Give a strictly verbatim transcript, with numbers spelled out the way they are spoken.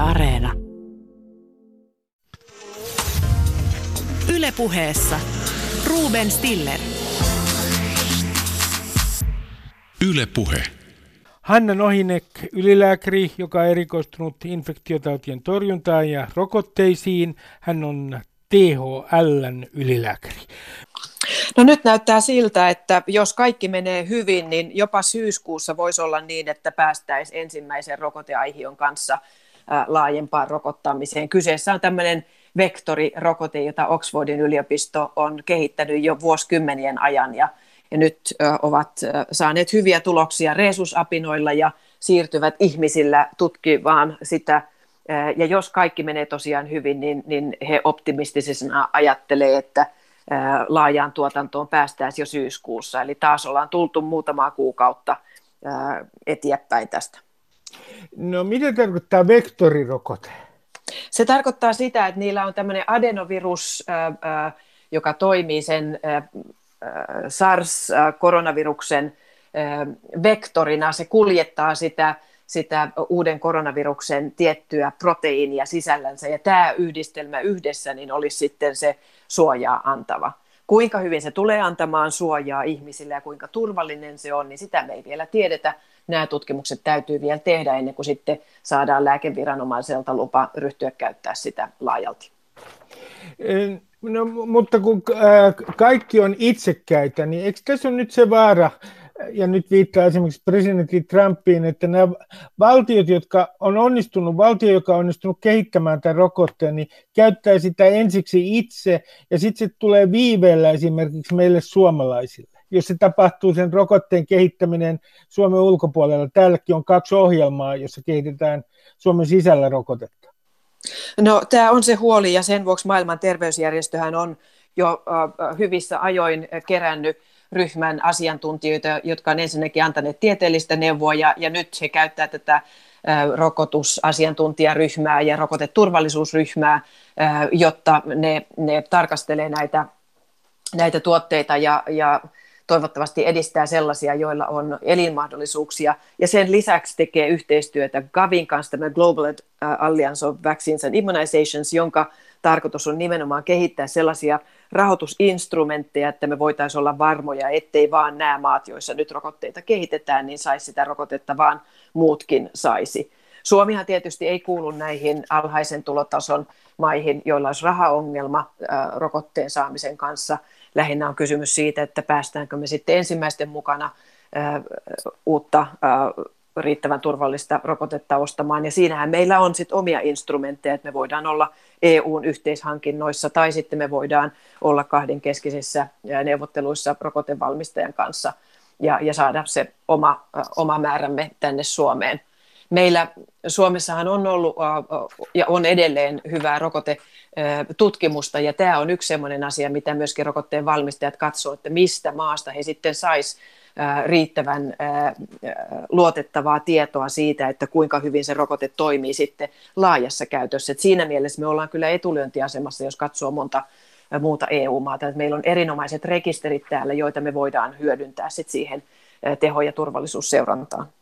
Areena. Yle Puheessa Ruben Stiller. Yle Puhe. Hanna Nohynek, ylilääkäri, joka on erikoistunut infektiotautien torjuntaan ja rokotteisiin. Hän on T H L:n ylilääkäri. No nyt näyttää siltä, että jos kaikki menee hyvin, niin jopa syyskuussa voisi olla niin, että päästäisiin ensimmäisen rokoteaihion kanssa laajempaan rokottamiseen. Kyseessä on tämmöinen vektorirokote, jota Oxfordin yliopisto on kehittänyt jo vuosikymmenien ajan ja, ja nyt ovat saaneet hyviä tuloksia rhesusapinoilla ja siirtyvät ihmisillä tutkimaan sitä. Ja jos kaikki menee tosiaan hyvin, niin, niin he optimistisena ajattelee, että laajaan tuotantoon päästäisiin jo syyskuussa. Eli taas ollaan tultu muutamaa kuukautta eteenpäin tästä. No mitä tarkoittaa vektorirokote? Se tarkoittaa sitä, että niillä on tämmöinen adenovirus, joka toimii sen SARS-koronaviruksen vektorina. Se kuljettaa sitä, sitä uuden koronaviruksen tiettyä proteiinia sisällänsä, ja tämä yhdistelmä yhdessä niin olisi sitten se suojaa antava. Kuinka hyvin se tulee antamaan suojaa ihmisille ja kuinka turvallinen se on, niin sitä me ei vielä tiedetä. Nämä tutkimukset täytyy vielä tehdä ennen kuin sitten saadaan lääkeviranomaiselta lupa ryhtyä käyttää sitä laajalti. No, mutta kun kaikki on itsekkäitä, niin eikö tässä ole nyt se vaara, ja nyt viittaa esimerkiksi presidentti Trumpiin, että nämä valtiot, jotka on onnistunut, valtio, joka on onnistunut kehittämään tämän rokotteen, niin käyttää sitä ensiksi itse, ja sitten se tulee viiveellä esimerkiksi meille suomalaisille. Jos se tapahtuu sen rokotteen kehittäminen Suomen ulkopuolella, täälläkin on kaksi ohjelmaa, jossa kehitetään Suomen sisällä rokotetta. No tämä on se huoli, ja sen vuoksi maailman terveysjärjestöhän on jo äh, hyvissä ajoin kerännyt ryhmän asiantuntijoita, jotka on ensinnäkin antaneet tieteellistä neuvoa, ja, ja nyt he käyttää tätä äh, rokotusasiantuntijaryhmää ja rokoteturvallisuusryhmää, äh, jotta ne, ne tarkastelee näitä, näitä tuotteita ja, ja toivottavasti edistää sellaisia, joilla on elinmahdollisuuksia, ja sen lisäksi tekee yhteistyötä Gavin kanssa, tämä Global Alliance of Vaccines and Immunizations, jonka tarkoitus on nimenomaan kehittää sellaisia rahoitusinstrumentteja, että me voitaisiin olla varmoja, ettei vaan nämä maat, joissa nyt rokotteita kehitetään, niin saisi sitä rokotetta, vaan muutkin saisi. Suomihan tietysti ei kuulu näihin alhaisen tulotason maihin, joilla olisi rahaongelma ää, rokotteen saamisen kanssa. Lähinnä on kysymys siitä, että päästäänkö me sitten ensimmäisten mukana ää, uutta ää, riittävän turvallista rokotetta ostamaan. Ja siinähän meillä on sitten omia instrumentteja, että me voidaan olla E U:n yhteishankinnoissa tai sitten me voidaan olla kahdenkeskisissä neuvotteluissa rokotevalmistajan kanssa ja, ja saada se oma, oma määrämme tänne Suomeen. Meillä Suomessahan on ollut ja on edelleen hyvää rokotetutkimusta, ja tämä on yksi sellainen asia, mitä myöskin rokotteen valmistajat katsoo, että mistä maasta he sitten sais riittävän luotettavaa tietoa siitä, että kuinka hyvin se rokote toimii sitten laajassa käytössä. Et siinä mielessä me ollaan kyllä etulyöntiasemassa, jos katsoo monta muuta E U-maata. Et meillä on erinomaiset rekisterit täällä, joita me voidaan hyödyntää sit siihen teho- ja turvallisuusseurantaan.